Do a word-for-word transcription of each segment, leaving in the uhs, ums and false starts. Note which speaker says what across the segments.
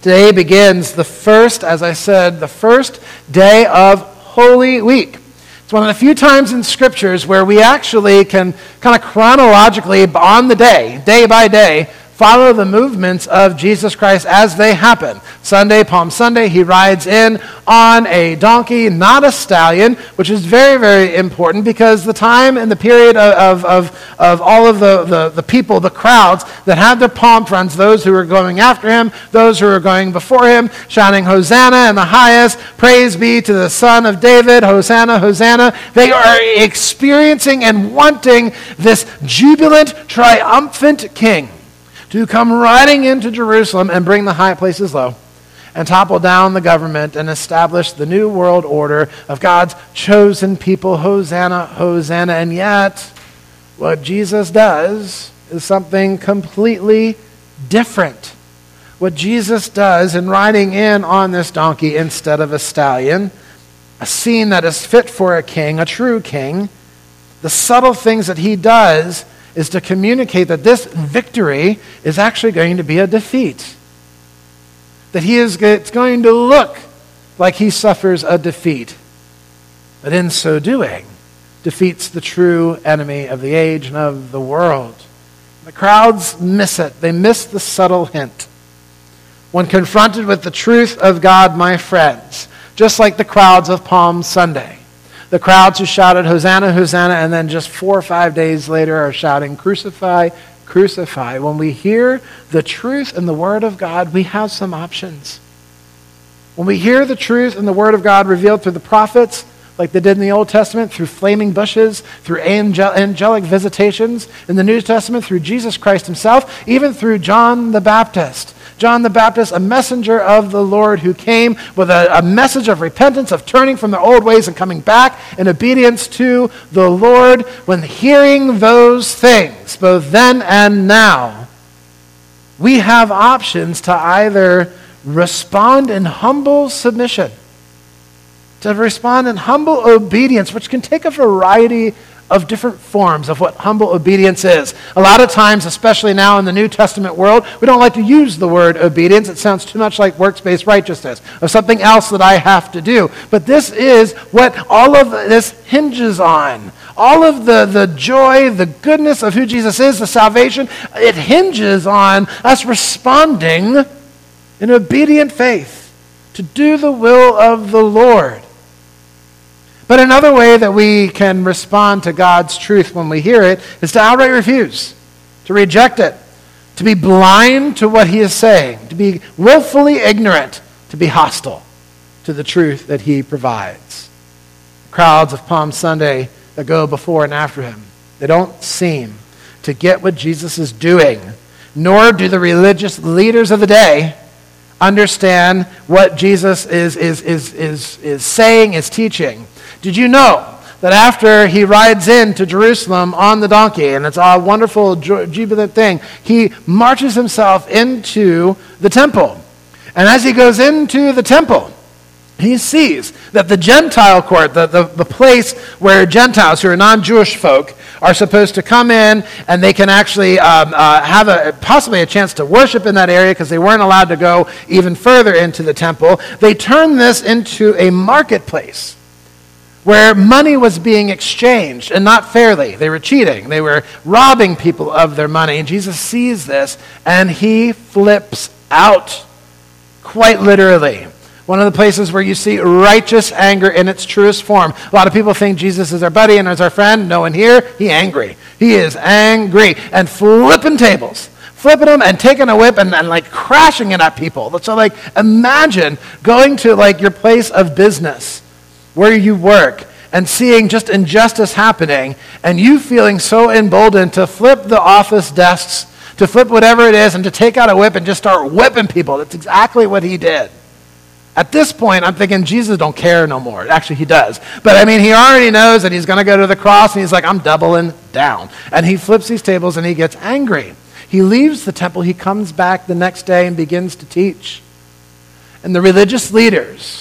Speaker 1: Today begins the first, as I said, the first day of Holy Week. It's one of the few times in scriptures where we actually can kind of chronologically, on the day, day by day, follow the movements of Jesus Christ as they happen. Sunday, Palm Sunday, he rides in on a donkey, not a stallion, which is very, very important because the time and the period of, of, of all of the, the, the people, the crowds that had their palm fronds, those who were going after him, those who were going before him, shouting, Hosanna in the highest, praise be to the Son of David, Hosanna, Hosanna. They are experiencing and wanting this jubilant, triumphant king to come riding into Jerusalem and bring the high places low and topple down the government and establish the new world order of God's chosen people. Hosanna, Hosanna. And yet, what Jesus does is something completely different. What Jesus does in riding in on this donkey instead of a stallion, a scene that is fit for a king, a true king, the subtle things that he does is to communicate that this victory is actually going to be a defeat. That he is it's going to look like he suffers a defeat, but in so doing, defeats the true enemy of the age and of the world. The crowds miss it. They miss the subtle hint. When confronted with the truth of God, my friends, just like the crowds of Palm Sunday, the crowds who shouted, Hosanna, Hosanna, and then just four or five days later are shouting, crucify, crucify. When we hear the truth and the Word of God, we have some options. When we hear the truth and the Word of God revealed through the prophets, like they did in the Old Testament, through flaming bushes, through angel- angelic visitations, in the New Testament, through Jesus Christ himself, even through John the Baptist. John the Baptist, a messenger of the Lord who came with a, a message of repentance, of turning from their old ways and coming back in obedience to the Lord. When hearing those things, both then and now, we have options to either respond in humble submission, to respond in humble obedience, which can take a variety of different forms of what humble obedience is. A lot of times, especially now in the New Testament world, we don't like to use the word obedience. It sounds too much like works-based righteousness or something else that I have to do. But this is what all of this hinges on. All of the, the joy, the goodness of who Jesus is, the salvation, it hinges on us responding in obedient faith to do the will of the Lord. But another way that we can respond to God's truth when we hear it is to outright refuse, to reject it, to be blind to what he is saying, to be willfully ignorant, to be hostile to the truth that he provides. Crowds of Palm Sunday that go before and after him, they don't seem to get what Jesus is doing, nor do the religious leaders of the day understand what Jesus is, is, is, is, is saying, is teaching. Did you know that after he rides into Jerusalem on the donkey, and it's a wonderful, jubilant thing, he marches himself into the temple. And as he goes into the temple, he sees that the Gentile court, the, the, the place where Gentiles who are non-Jewish folk are supposed to come in and they can actually um, uh, have a possibly a chance to worship in that area because they weren't allowed to go even further into the temple. They turned this into a marketplace where money was being exchanged, and not fairly. They were cheating. They were robbing people of their money. And Jesus sees this, and he flips out, quite literally. One of the places where you see righteous anger in its truest form. A lot of people think Jesus is our buddy and is our friend. No one here, he's angry. He is angry and flipping tables. Flipping them and taking a whip and, and like crashing it at people. So like imagine going to like your place of business where you work and seeing just injustice happening and you feeling so emboldened to flip the office desks, to flip whatever it is and to take out a whip and just start whipping people. That's exactly what he did. At this point, I'm thinking Jesus don't care no more. Actually, he does. But I mean, he already knows that he's going to go to the cross and he's like, I'm doubling down. And he flips these tables and he gets angry. He leaves the temple. He comes back the next day and begins to teach. And the religious leaders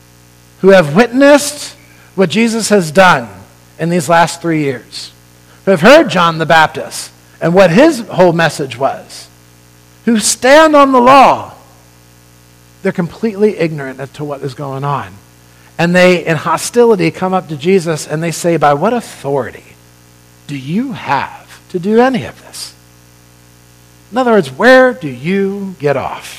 Speaker 1: who have witnessed what Jesus has done in these last three years, who have heard John the Baptist and what his whole message was, who stand on the law, They're completely ignorant as to what is going on. And they, in hostility, come up to Jesus and they say, by what authority do you have to do any of this? In other words, where do you get off?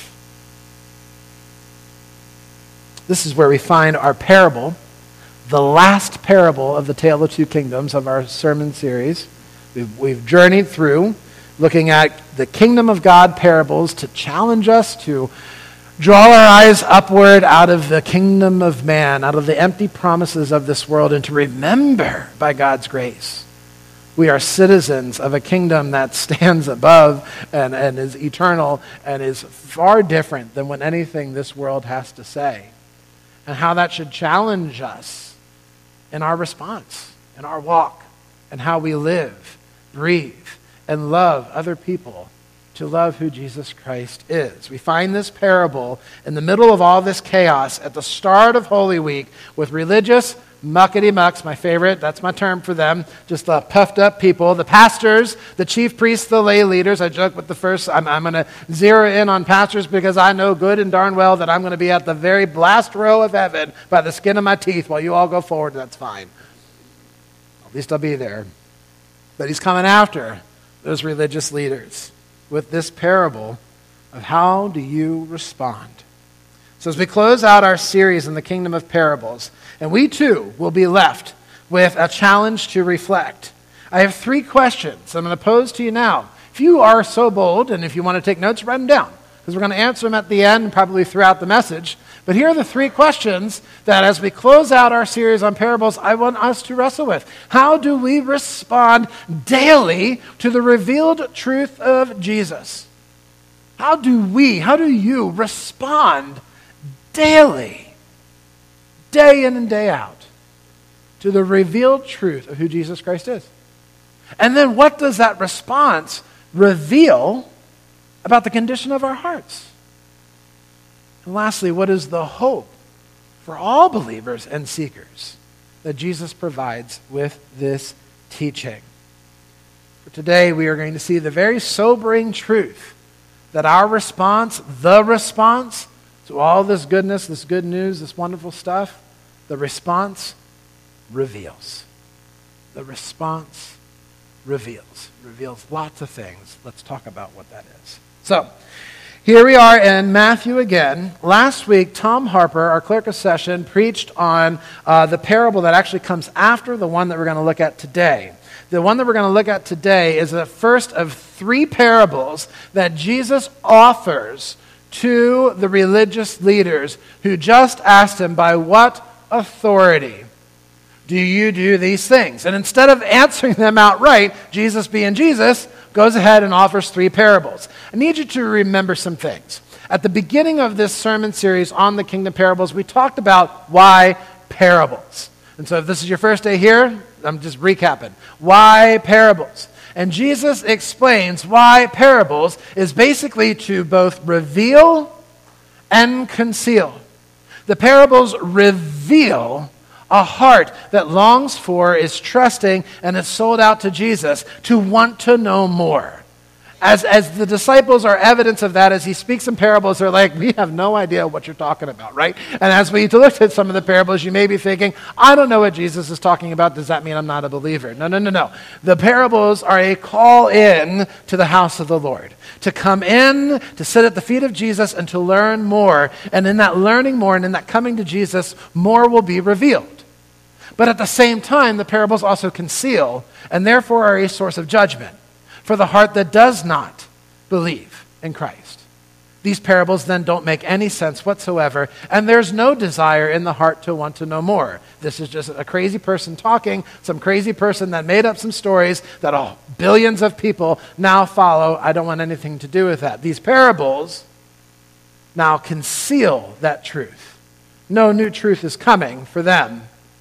Speaker 1: This is where we find our parable, the last parable of the Tale of Two Kingdoms of our sermon series. We've, we've journeyed through looking at the kingdom of God parables to challenge us to draw our eyes upward out of the kingdom of man, out of the empty promises of this world, and to remember by God's grace we are citizens of a kingdom that stands above and, and is eternal and is far different than what anything this world has to say. And how that should challenge us in our response, in our walk, and how we live, breathe, and love other people to love who Jesus Christ is. We find this parable in the middle of all this chaos at the start of Holy Week with religious muckety-mucks, my favorite, that's my term for them, just uh, puffed up people, the pastors, the chief priests, the lay leaders. I joke with the first, I'm, I'm going to zero in on pastors because I know good and darn well that I'm going to be at the very last row of heaven by the skin of my teeth while you all go forward. That's fine. At least I'll be there. But he's coming after those religious leaders with this parable of how do you respond. So as we close out our series in the Kingdom of Parables, and we too will be left with a challenge to reflect, I have three questions I'm going to pose to you now. If you are so bold, and if you want to take notes, write them down, because we're going to answer them at the end and probably throughout the message. But here are the three questions that as we close out our series on parables, I want us to wrestle with. How do we respond daily to the revealed truth of Jesus? How do we, how do you respond daily, day in and day out, to the revealed truth of who Jesus Christ is? And then what does that response reveal about the condition of our hearts? And lastly, what is the hope for all believers and seekers that Jesus provides with this teaching? For today, we are going to see the very sobering truth that our response, the response to all this goodness, this good news, this wonderful stuff, the response reveals. The response reveals. Reveals lots of things. Let's talk about what that is. So, here we are in Matthew again. Last week, Tom Harper, our clerk of session, preached on uh, the parable that actually comes after the one that we're going to look at today. The one that we're going to look at today is the first of three parables that Jesus offers to the religious leaders who just asked him, by what authority do you do these things? And instead of answering them outright, Jesus being Jesus, goes ahead and offers three parables. I need you to remember some things. At the beginning of this sermon series on the Kingdom Parables, we talked about why parables. And so if this is your first day here, I'm just recapping. Why parables? And Jesus explains why parables is basically to both reveal and conceal. The parables reveal a heart that longs for, is trusting, and is sold out to Jesus to want to know more. As, as the disciples are evidence of that, as he speaks in parables, they're like, we have no idea what you're talking about, right? And as we looked at some of the parables, you may be thinking, I don't know what Jesus is talking about. Does that mean I'm not a believer? No, no, no, no. The parables are a call in to the house of the Lord, to come in, to sit at the feet of Jesus, and to learn more. And in that learning more and in that coming to Jesus, more will be revealed. But at the same time, the parables also conceal, and therefore are a source of judgment for the heart that does not believe in Christ. These parables then don't make any sense whatsoever, and there's no desire in the heart to want to know more. This is just a crazy person talking, some crazy person that made up some stories that oh, billions of people now follow. I don't want anything to do with that. These parables now conceal that truth. No new truth is coming for them.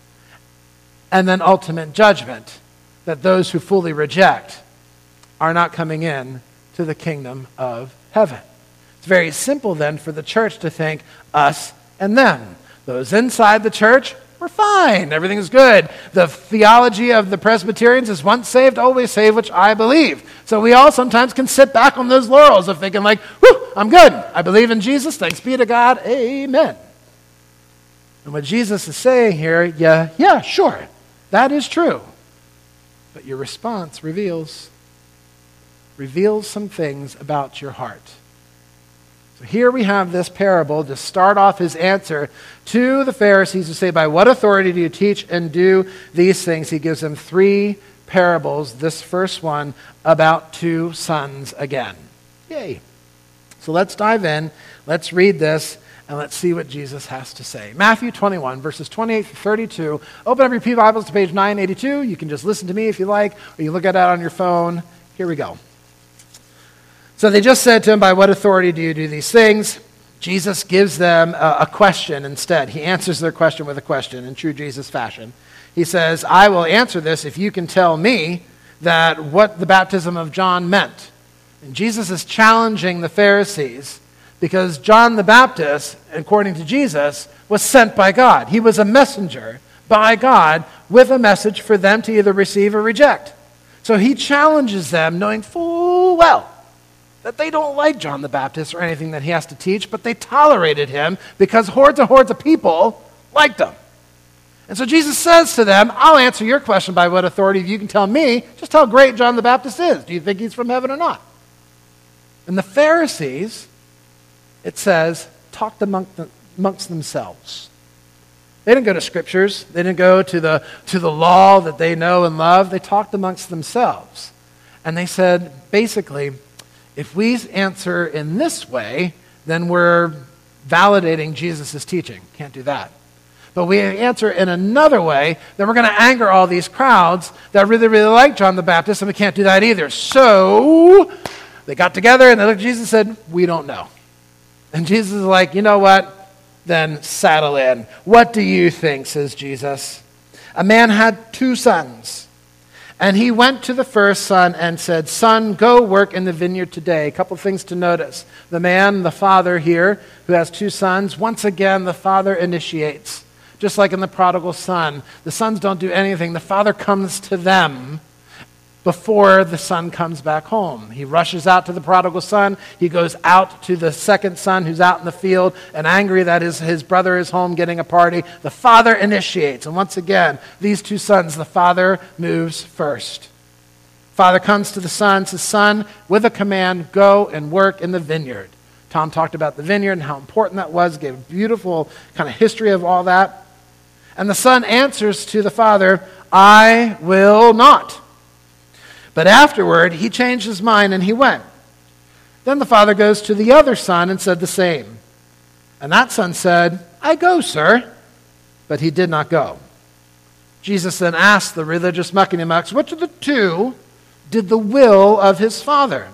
Speaker 1: And then ultimate judgment, that those who fully reject are not coming in to the kingdom of heaven. It's very simple then for the church to think us and them. Those inside the church, we're we're fine. Everything is good. The theology of the Presbyterians is once saved, always saved, which I believe. So we all sometimes can sit back on those laurels of thinking like, whew, I'm good. I believe in Jesus. Thanks be to God. Amen. And what Jesus is saying here, yeah, yeah, sure, that is true. But your response reveals, reveals some things about your heart. So here we have this parable to start off his answer to the Pharisees who say, by what authority do you teach and do these things? He gives them three parables, this first one about two sons again. Yay. So let's dive in, let's read this, and let's see what Jesus has to say. Matthew twenty-one, verses twenty-eight through thirty-two. Open up your Pew Bibles to page nine eighty-two. You can just listen to me if you like, or you look at it on your phone. Here we go. So they just said to him, by what authority do you do these things? Jesus gives them a, a question instead. He answers their question with a question in true Jesus fashion. He says, I will answer this if you can tell me that what the baptism of John meant. And Jesus is challenging the Pharisees because John the Baptist, according to Jesus, was sent by God. He was a messenger by God with a message for them to either receive or reject. So he challenges them knowing full well that they don't like John the Baptist or anything that he has to teach, but they tolerated him because hordes and hordes of people liked him. And so Jesus says to them, I'll answer your question by what authority. If you can tell me just how great John the Baptist is. Do you think he's from heaven or not? And the Pharisees, it says, talked among the, amongst themselves. They didn't go to scriptures. They didn't go to the, to the law that they know and love. They talked amongst themselves. And they said, basically, if we answer in this way, then we're validating Jesus' teaching. Can't do that. But we answer in another way, then we're going to anger all these crowds that really, really like John the Baptist, and we can't do that either. So they got together and they looked at Jesus and said, we don't know. And Jesus is like, you know what? Then saddle in. What do you think, says Jesus. A man had two sons. And he went to the first son and said, son, go work in the vineyard today. A couple of things to notice. The man, the father here, who has two sons, once again, the father initiates. Just like in the prodigal son. The sons don't do anything. The father comes to them before the son comes back home. He rushes out to the prodigal son. He goes out to the second son who's out in the field and angry that his, his brother is home getting a party. The father initiates. And once again, these two sons, the father moves first. Father comes to the son, says, son, with a command, go and work in the vineyard. Tom talked about the vineyard and how important that was, gave a beautiful kind of history of all that. And the son answers to the father, I will not. But afterward, he changed his mind and he went. Then the father goes to the other son and said the same. And that son said, I go, sir. But he did not go. Jesus then asked the religious mucking-mucks, which of the two did the will of his father?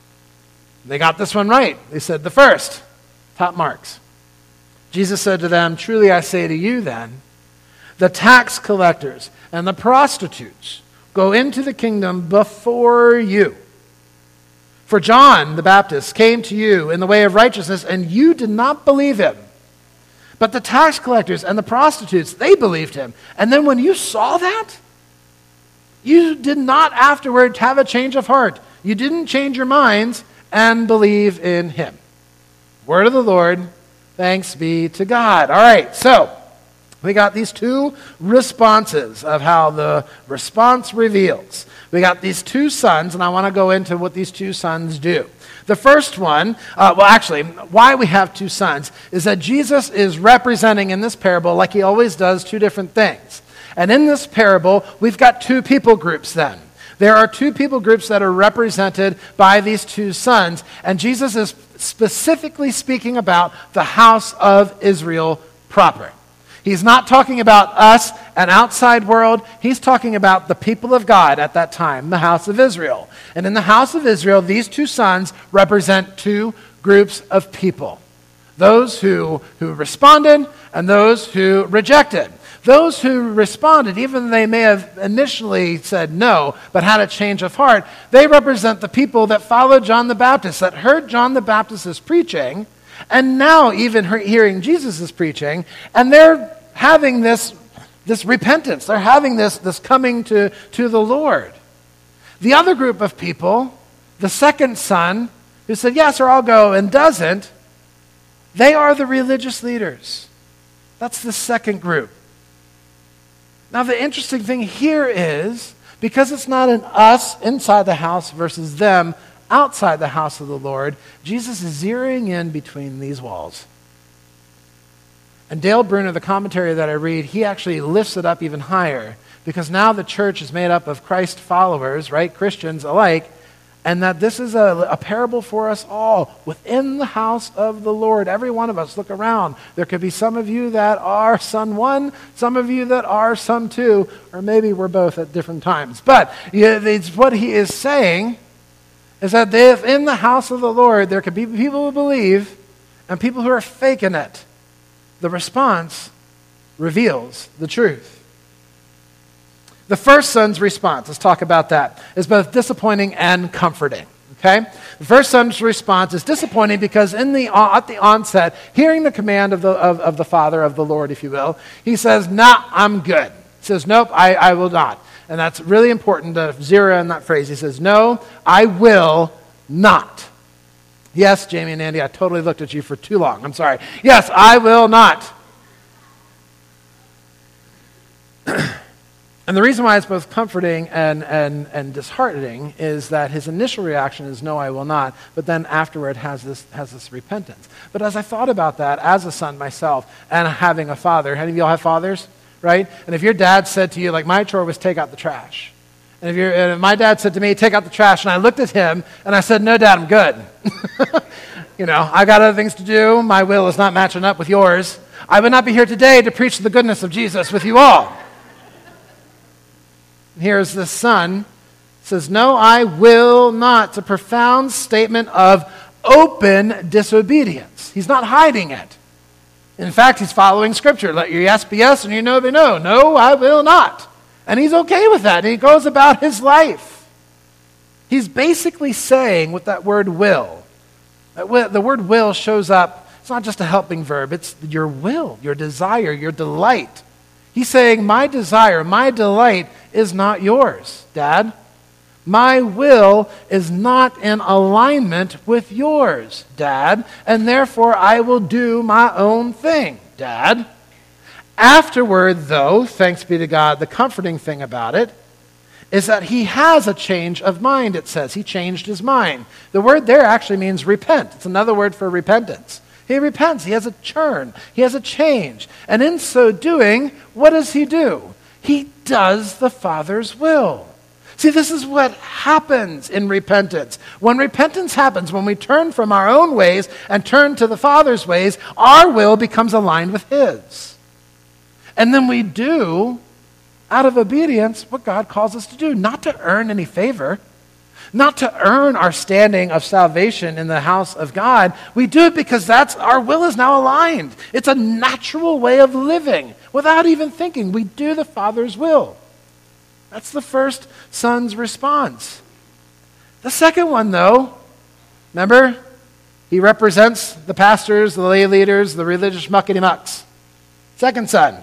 Speaker 1: They got this one right. They said the first. Top marks. Jesus said to them, truly I say to you then, the tax collectors and the prostitutes go into the kingdom before you. For John the Baptist came to you in the way of righteousness, and you did not believe him. But the tax collectors and the prostitutes, they believed him. And then when you saw that, you did not afterward have a change of heart. You didn't change your minds and believe in him. Word of the Lord, thanks be to God. All right, so we got these two responses of how the response reveals. We got these two sons, and I want to go into what these two sons do. The first one, uh, well, actually, why we have two sons is that Jesus is representing in this parable, like he always does, two different things. And in this parable, we've got two people groups then. There are two people groups that are represented by these two sons, and Jesus is specifically speaking about the house of Israel proper. He's not talking about us, an outside world. He's talking about the people of God at that time, the house of Israel. And in the house of Israel, these two sons represent two groups of people. Those who, who responded and those who rejected. Those who responded, even though they may have initially said no, but had a change of heart, they represent the people that followed John the Baptist, that heard John the Baptist's preaching, and now even hearing Jesus' preaching, and they're having this this repentance. They're having this, this coming to, to the Lord. The other group of people, the second son, who said, yes, or I'll go, and doesn't, they are the religious leaders. That's the second group. Now, the interesting thing here is, because it's not an us inside the house versus them outside the house of the Lord, Jesus is zeroing in between these walls. And Dale Bruner, the commentary that I read, he actually lifts it up even higher, because now the church is made up of Christ followers, right, Christians alike, and that this is a, a parable for us all within the house of the Lord. Every one of us, look around. There could be some of you that are son one, some of you that are son two, or maybe we're both at different times. But yeah, it's what he is saying is that if in the house of the Lord there could be people who believe and people who are faking it, the response reveals the truth. The first son's response, let's talk about that, is both disappointing and comforting. Okay? The first son's response is disappointing because in the at the onset, hearing the command of the of, of the Father, of the Lord, if you will, he says, nah, I'm good. He says, nope, I, I will not. And that's really important to zero in that phrase. He says, no, I will not. Yes, Jamie and Andy, I totally looked at you for too long. I'm sorry. Yes, I will not. And the reason why it's both comforting and, and, and disheartening is that his initial reaction is, no, I will not, but then afterward has this, has this repentance. But as I thought about that, as a son myself, and having a father, any of y'all have fathers, right? And if your dad said to you, like, my chore was take out the trash. And if, you're, and if my dad said to me, take out the trash, and I looked at him, and I said, no, Dad, I'm good. You know, I got other things to do. My will is not matching up with yours. I would not be here today to preach the goodness of Jesus with you all. Here's the son, says, no, I will not. It's a profound statement of open disobedience. He's not hiding it. In fact, he's following Scripture. Let your yes be yes and your no be no. No, I will not. And he's okay with that. And he goes about his life. He's basically saying with that word will, that will, the word will shows up, it's not just a helping verb, it's your will, your desire, your delight. He's saying, my desire, my delight is not yours, Dad. My will is not in alignment with yours, Dad, and therefore I will do my own thing, Dad. Afterward, though, thanks be to God, the comforting thing about it is that he has a change of mind, it says. He changed his mind. The word there actually means repent. It's another word for repentance. He repents. He has a churn. He has a change. And in so doing, what does he do? He does the Father's will. See, this is what happens in repentance. When repentance happens, when we turn from our own ways and turn to the Father's ways, our will becomes aligned with his. And then we do, out of obedience, what God calls us to do, not to earn any favor, not to earn our standing of salvation in the house of God. We do it because that's our will is now aligned. It's a natural way of living without even thinking. We do the Father's will. That's the first son's response. The second one, though, remember, he represents the pastors, the lay leaders, the religious muckety-mucks. Second son.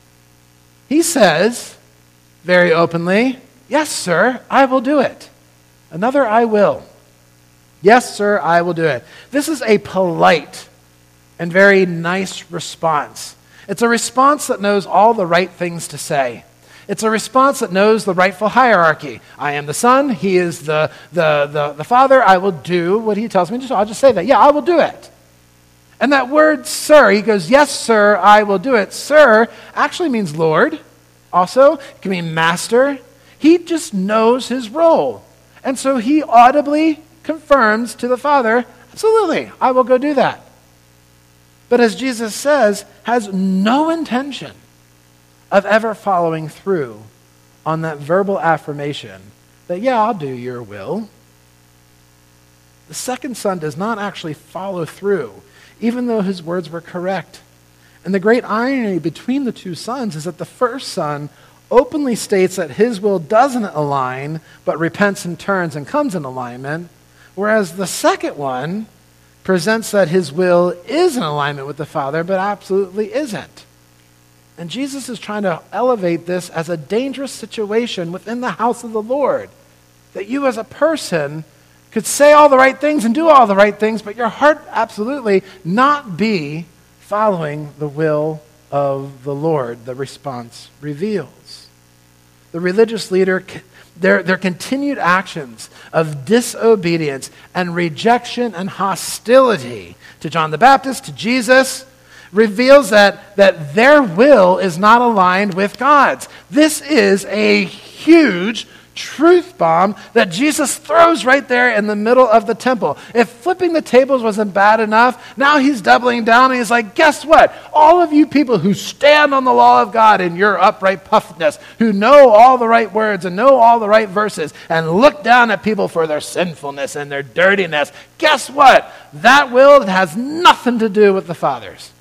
Speaker 1: He says, very openly, yes, sir, I will do it. Another I will. Yes, sir, I will do it. This is a polite and very nice response. It's a response that knows all the right things to say. It's a response that knows the rightful hierarchy. I am the son, he is the, the, the, the father, I will do what he tells me to do. I'll just say that. Yeah, I will do it. And that word, sir, he goes, yes, sir, I will do it. Sir actually means Lord. Also, it can mean master. He just knows his role. And so he audibly confirms to the Father, absolutely, I will go do that. But as Jesus says, has no intention of ever following through on that verbal affirmation that, yeah, I'll do your will. The second son does not actually follow through, even though his words were correct. And the great irony between the two sons is that the first son openly states that his will doesn't align, but repents and turns and comes in alignment, whereas the second one presents that his will is in alignment with the Father, but absolutely isn't. And Jesus is trying to elevate this as a dangerous situation within the house of the Lord. That you as a person could say all the right things and do all the right things, but your heart absolutely not be following the will of the Lord, the response reveals. The religious leader, their, their continued actions of disobedience and rejection and hostility to John the Baptist, to Jesus, reveals that, that their will is not aligned with God's. This is a huge truth bomb that Jesus throws right there in the middle of the temple. If flipping the tables wasn't bad enough, now he's doubling down and he's like, guess what? All of you people who stand on the law of God in your upright puffness, who know all the right words and know all the right verses and look down at people for their sinfulness and their dirtiness, guess what? That will has nothing to do with the Father's.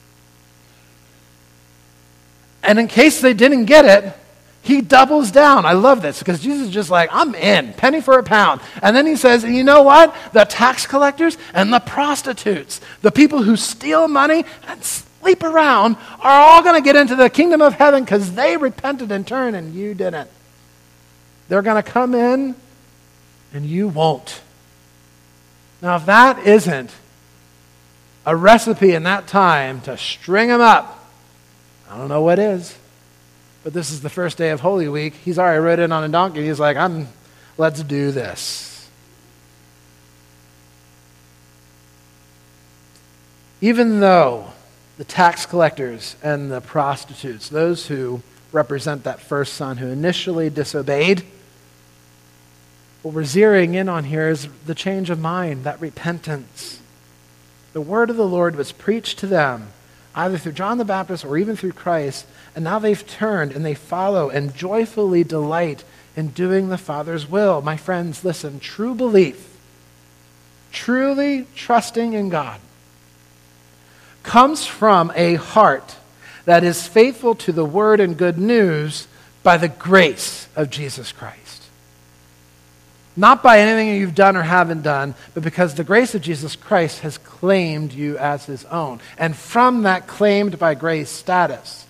Speaker 1: And in case they didn't get it, he doubles down. I love this because Jesus is just like, I'm in, penny for a pound. And then he says, and you know what? The tax collectors and the prostitutes, the people who steal money and sleep around are all going to get into the kingdom of heaven because they repented and turned and you didn't. They're going to come in and you won't. Now, if that isn't a recipe in that time to string them up, I don't know what is. But this is the first day of Holy Week. He's already rode in on a donkey. He's like, I'm, let's do this. Even though the tax collectors and the prostitutes, those who represent that first son who initially disobeyed, what we're zeroing in on here is the change of mind, that repentance. The word of the Lord was preached to them, either through John the Baptist or even through Christ, and now they've turned and they follow and joyfully delight in doing the Father's will. My friends, listen, true belief, truly trusting in God, comes from a heart that is faithful to the word and good news by the grace of Jesus Christ. Not by anything you've done or haven't done, but because the grace of Jesus Christ has claimed you as his own. And from that claimed by grace status,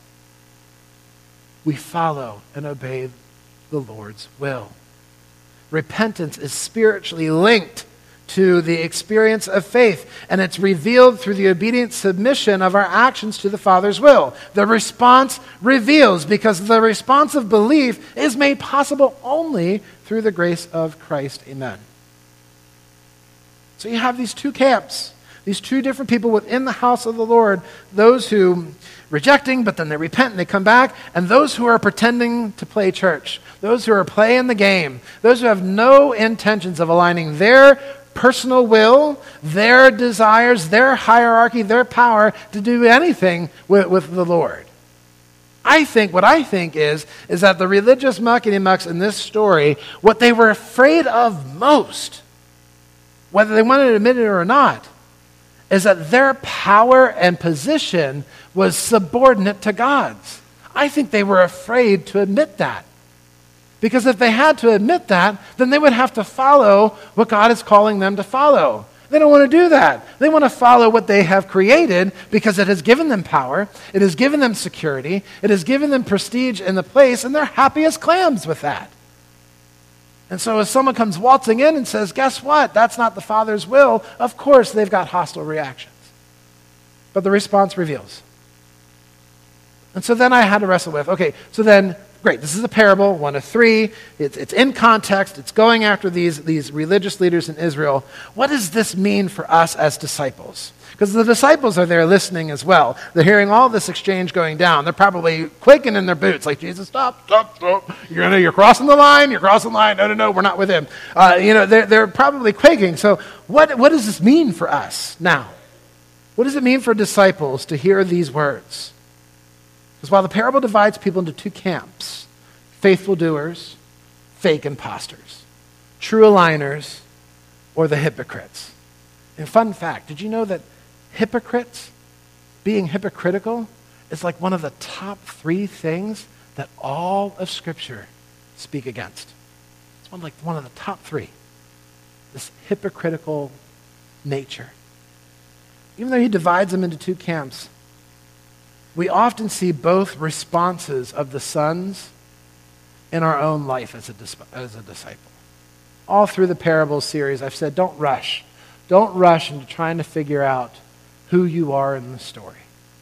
Speaker 1: we follow and obey the Lord's will. Repentance is spiritually linked to the experience of faith, and it's revealed through the obedient submission of our actions to the Father's will. The response reveals, because the response of belief is made possible only through the grace of Christ. Amen. So you have these two camps, these two different people within the house of the Lord, those who rejecting, but then they repent and they come back, and those who are pretending to play church, those who are playing the game, those who have no intentions of aligning their personal will, their desires, their hierarchy, their power to do anything with, with the Lord. I think, what I think is, is that the religious muckety-mucks in this story, what they were afraid of most, whether they wanted to admit it or not, is that their power and position was subordinate to God's. I think they were afraid to admit that. Because if they had to admit that, then they would have to follow what God is calling them to follow. They don't want to do that. They want to follow what they have created because it has given them power, it has given them security, it has given them prestige in the place, and they're happy as clams with that. And so if someone comes waltzing in and says, guess what? That's not the Father's will, of course they've got hostile reactions. But the response reveals. And so then I had to wrestle with, okay, so then, great, this is a parable, one of three. It's, it's in context. It's going after these, these religious leaders in Israel. What does this mean for us as disciples? Because the disciples are there listening as well. They're hearing all this exchange going down. They're probably quaking in their boots, like, Jesus, stop, stop, stop. You're, you're crossing the line. You're crossing the line. No, no, no, we're not with him. Uh, you know, they're, they're probably quaking. So what, what does this mean for us now? What does it mean for disciples to hear these words? Because while the parable divides people into two camps, faithful doers, fake imposters, true aligners, or the hypocrites. And fun fact, did you know that hypocrites, being hypocritical, is like one of the top three things that all of Scripture speak against? It's one, like one of the top three, this hypocritical nature. Even though he divides them into two camps, we often see both responses of the sons in our own life as a, as a disciple. All through the parable series, I've said, don't rush. Don't rush into trying to figure out who you are in the story.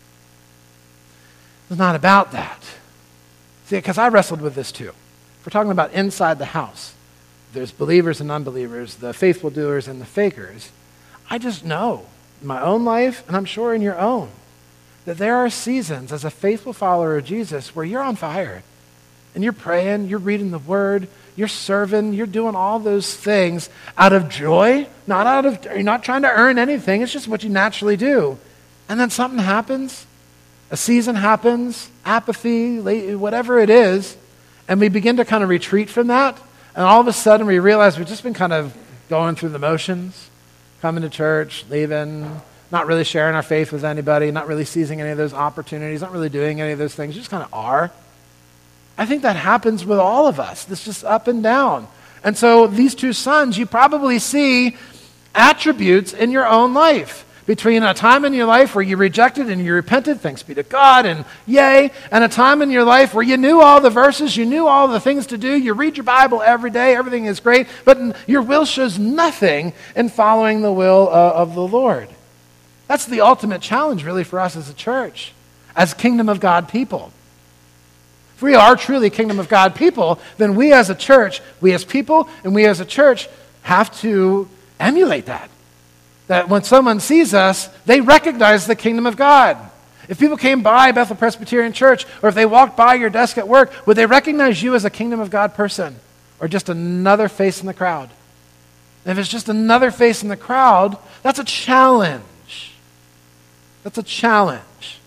Speaker 1: It's not about that. See, because I wrestled with this too. If we're talking about inside the house, there's believers and unbelievers, the faithful doers and the fakers. I just know in my own life, and I'm sure in your own, that there are seasons as a faithful follower of Jesus where you're on fire. And you're praying, you're reading the word, you're serving, you're doing all those things out of joy, not out of, you're not trying to earn anything, it's just what you naturally do. And then something happens, a season happens, apathy, whatever it is, and we begin to kind of retreat from that, and all of a sudden we realize we've just been kind of going through the motions, coming to church, leaving, not really sharing our faith with anybody, not really seizing any of those opportunities, not really doing any of those things, just kind of are. I think that happens with all of us. This just up and down. And so these two sons, you probably see attributes in your own life. Between a time in your life where you rejected and you repented, thanks be to God, and yay, and a time in your life where you knew all the verses, you knew all the things to do, you read your Bible every day, everything is great, but your will shows nothing in following the will uh, of the Lord. That's the ultimate challenge really for us as a church, as kingdom of God people. If we are truly kingdom of God people, then we as a church, we as people, and we as a church have to emulate that. That when someone sees us, they recognize the kingdom of God. If people came by Bethel Presbyterian Church, or if they walked by your desk at work, would they recognize you as a kingdom of God person, or just another face in the crowd? And if it's just another face in the crowd, that's a challenge. That's a challenge.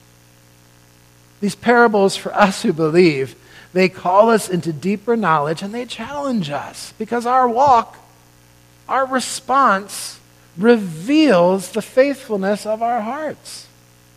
Speaker 1: These parables for us who believe, they call us into deeper knowledge and they challenge us because our walk, our response reveals the faithfulness of our hearts.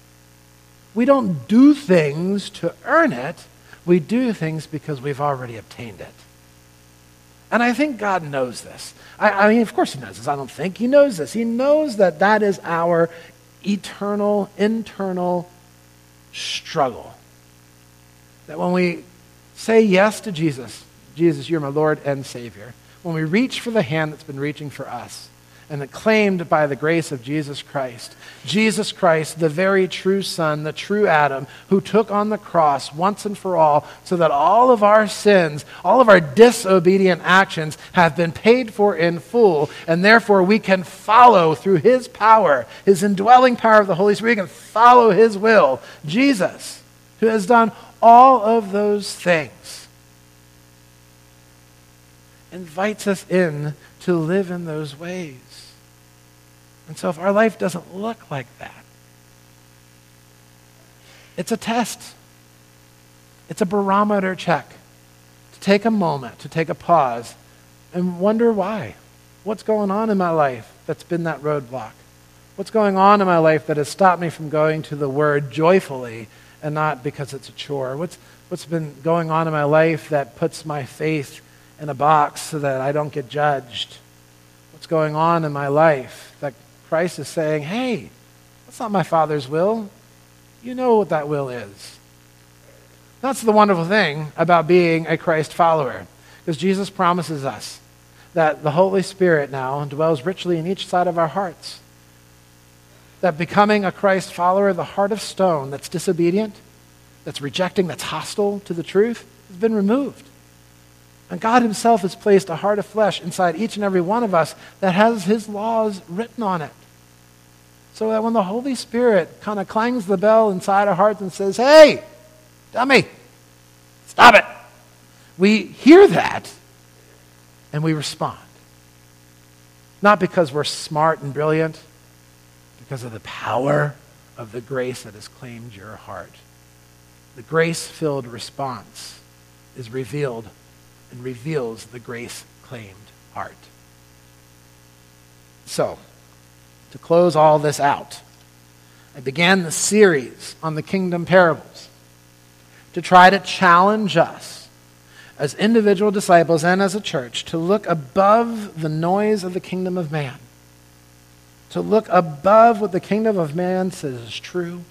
Speaker 1: We don't do things to earn it. We do things because we've already obtained it. And I think God knows this. I, I mean, of course he knows this. I don't think he knows this. He knows that that is our eternal, internal struggle. That when we say yes to Jesus, Jesus, you're my Lord and Savior, when we reach for the hand that's been reaching for us, and acclaimed by the grace of Jesus Christ, Jesus Christ, the very true Son, the true Adam, who took on the cross once and for all, so that all of our sins, all of our disobedient actions have been paid for in full, and therefore we can follow through his power, his indwelling power of the Holy Spirit, we can follow his will. Jesus, who has done all of those things, invites us in to live in those ways. And so if our life doesn't look like that, it's a test. It's a barometer check to take a moment, to take a pause, and wonder why. What's going on in my life that's been that roadblock? What's going on in my life that has stopped me from going to the Word joyfully and not because it's a chore? What's, what's been going on in my life that puts my faith in a box so that I don't get judged? What's going on in my life that Christ is saying, hey, that's not my Father's will. You know what that will is. That's the wonderful thing about being a Christ follower, because Jesus promises us that the Holy Spirit now dwells richly in each side of our hearts. That becoming a Christ follower, the heart of stone that's disobedient, that's rejecting, that's hostile to the truth, has been removed. And God himself has placed a heart of flesh inside each and every one of us that has his laws written on it. So that when the Holy Spirit kind of clangs the bell inside our hearts and says, hey, dummy, stop it. We hear that and we respond. Not because we're smart and brilliant, because of the power of the grace that has claimed your heart. The grace-filled response is revealed and reveals the grace-claimed heart. So, to close all this out, I began the series on the kingdom parables to try to challenge us as individual disciples and as a church to look above the noise of the kingdom of man, to look above what the kingdom of man says is true,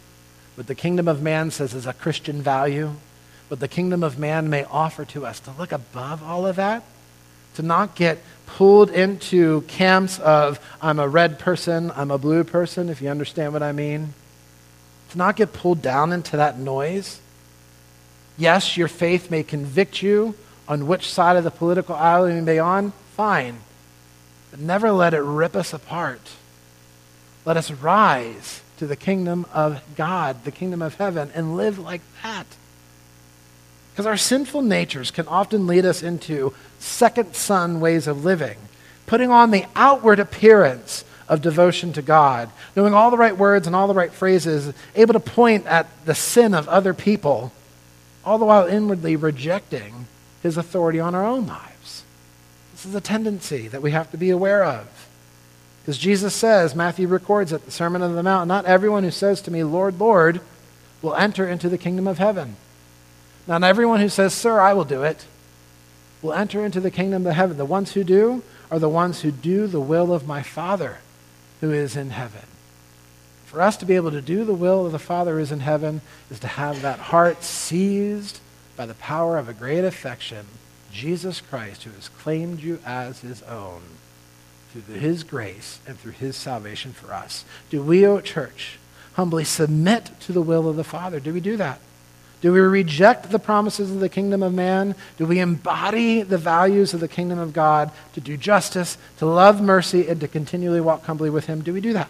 Speaker 1: what the kingdom of man says is a Christian value, what the kingdom of man may offer to us, to look above all of that, to not get pulled into camps of, I'm a red person, I'm a blue person, if you understand what I mean. To not get pulled down into that noise. Yes, your faith may convict you on which side of the political aisle you may be on, fine. But never let it rip us apart. Let us rise to the kingdom of God, the kingdom of heaven, and live like that. Because our sinful natures can often lead us into second-son ways of living, putting on the outward appearance of devotion to God, knowing all the right words and all the right phrases, able to point at the sin of other people, all the while inwardly rejecting his authority on our own lives. This is a tendency that we have to be aware of. Because Jesus says, Matthew records at the Sermon on the Mount, not everyone who says to me, Lord, Lord, will enter into the kingdom of heaven. Not everyone who says, Sir, I will do it, will enter into the kingdom of heaven. The ones who do are the ones who do the will of my Father who is in heaven. For us to be able to do the will of the Father who is in heaven is to have that heart seized by the power of a great affection, Jesus Christ, who has claimed you as his own through his grace and through his salvation for us. Do we, O church, humbly submit to the will of the Father? Do we do that? Do we reject the promises of the kingdom of man? Do we embody the values of the kingdom of God to do justice, to love mercy, and to continually walk humbly with him? Do we do that?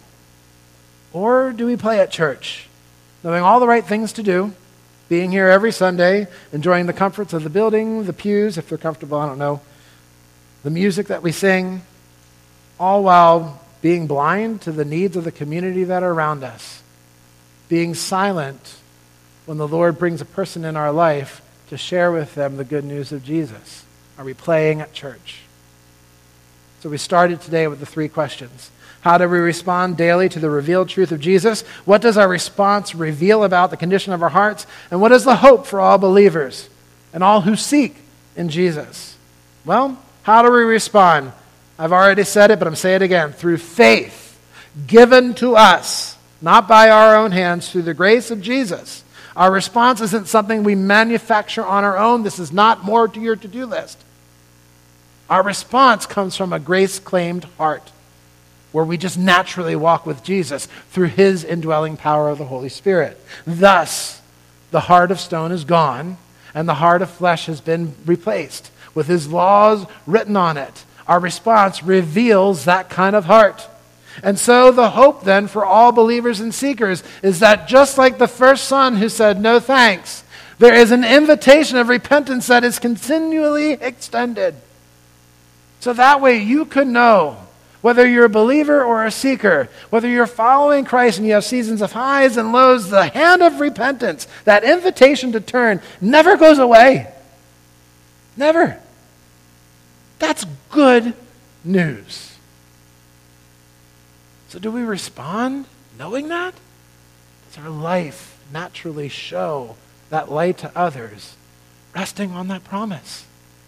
Speaker 1: Or do we play at church, knowing all the right things to do, being here every Sunday, enjoying the comforts of the building, the pews, if they're comfortable, I don't know, the music that we sing, all while being blind to the needs of the community that are around us, being silent when the Lord brings a person in our life to share with them the good news of Jesus? Are we playing at church? So we started today with the three questions. How do we respond daily to the revealed truth of Jesus? What does our response reveal about the condition of our hearts? And what is the hope for all believers and all who seek in Jesus? Well, how do we respond? I've already said it, but I'm saying it again. Through faith given to us, not by our own hands, through the grace of Jesus. Our response isn't something we manufacture on our own. This is not more to your to-do list. Our response comes from a grace-claimed heart, where we just naturally walk with Jesus through his indwelling power of the Holy Spirit. Thus, the heart of stone is gone, and the heart of flesh has been replaced with his laws written on it. Our response reveals that kind of heart. And so the hope then for all believers and seekers is that just like the first son who said no thanks, there is an invitation of repentance that is continually extended. So that way you can know whether you're a believer or a seeker, whether you're following Christ and you have seasons of highs and lows, the hand of repentance, that invitation to turn, never goes away. Never. That's good news. So do we respond knowing that? Does our life naturally show that light to others, resting on that promise?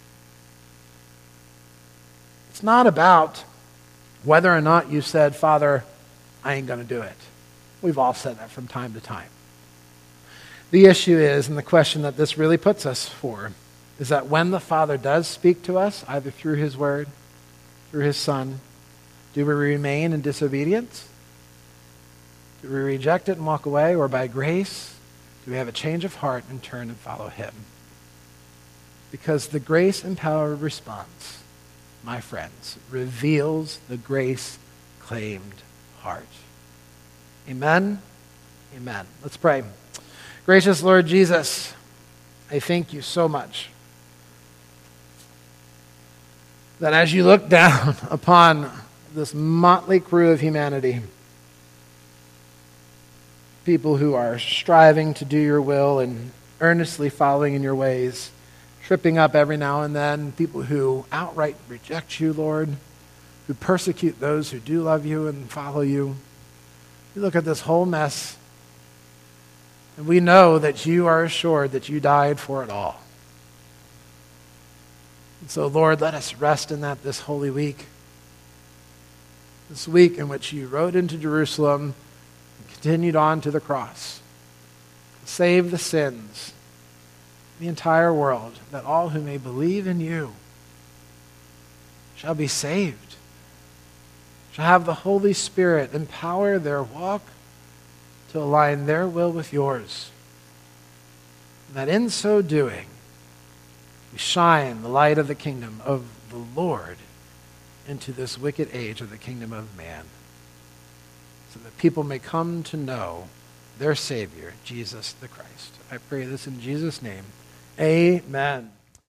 Speaker 1: It's not about whether or not you said, Father, I ain't going to do it. We've all said that from time to time. The issue is, and the question that this really puts us for, is that when the Father does speak to us, either through his word, through his Son, do we remain in disobedience? Do we reject it and walk away? Or by grace, do we have a change of heart and turn and follow him? Because the grace-empowered response, my friends, reveals the grace-claimed heart. Amen? Amen. Let's pray. Gracious Lord Jesus, I thank you so much that as you look down upon this motley crew of humanity, people who are striving to do your will and earnestly following in your ways, tripping up every now and then, people who outright reject you, Lord, who persecute those who do love you and follow you. We look at this whole mess, and we know that you are assured that you died for it all. And so, Lord, let us rest in that this Holy Week, this week in which you rode into Jerusalem and continued on to the cross. save the sins of the entire world, that all who may believe in you shall be saved, shall have the Holy Spirit empower their walk to align their will with yours. And that in so doing, we shine the light of the kingdom of the Lord into this wicked age of the kingdom of man, so that people may come to know their Savior, Jesus the Christ. I pray this in Jesus' name. Amen.